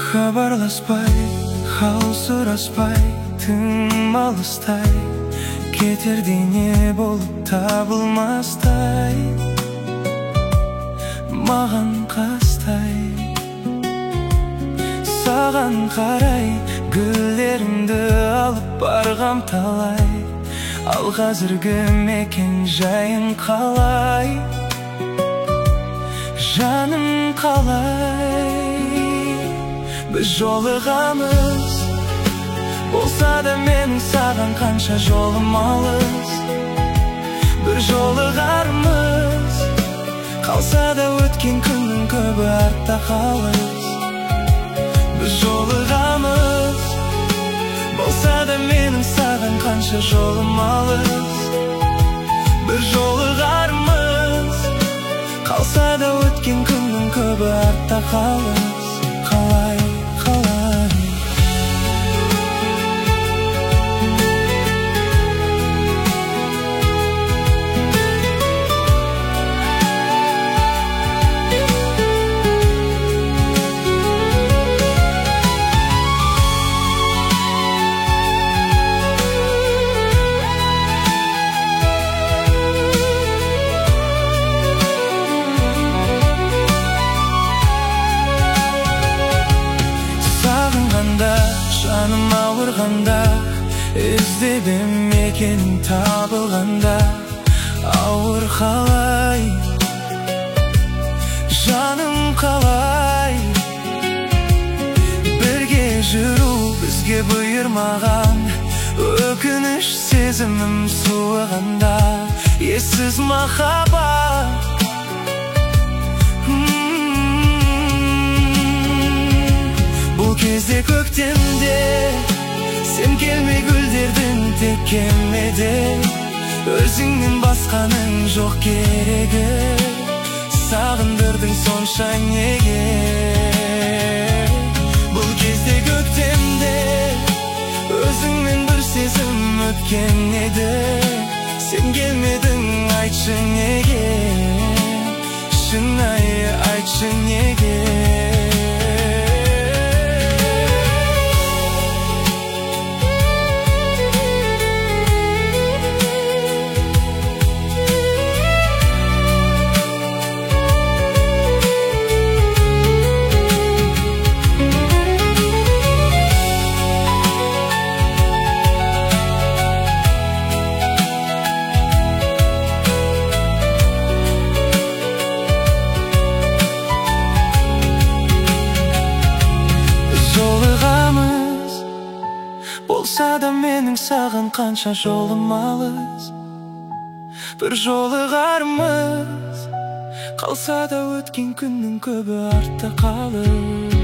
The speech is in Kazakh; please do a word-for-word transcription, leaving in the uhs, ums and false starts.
Хабарласпай, хал сұраспай, тым алыстай, кетерде не болып табылмастай, маған қастай. Саған қарай гүлдерімді алып барғам талай, ал қазіргі мекен жайың қалай? Жаным қалай? Біз жолығамыз, болса да менің саған қанша жолым алыс. Бір жолығармыз, қалса да өткен күннің көбі артта қалыс. Біз жолығамыз, болса да менің саған қанша жолым алыс. Бір жолығармыз, қалса да өткен күннің көбі артта қалыс. Қалай, қалай? Жаным ауырғанда, іздеп ем екенің табылғанда, ауыр қалай? Жаным қалай? Бірге жүру бізге бұйырмаған, өкініш сезімім суығанда, ессіз махаббат. Бұл кезде көктемде сен келмей гүлдердің текемеде, өзіңнен басқаның жоқ керегі, сағындырдың сонша неге? Бұл кезде көктемде өзіңмен бір сезім өткен еді, сен келмедің, айтшы неге? Шынайы айтшы неге? Болса да менің саған қанша жолым алыс. Бір жолығармыз, қалса да өткен күннің көбі артта қалыс.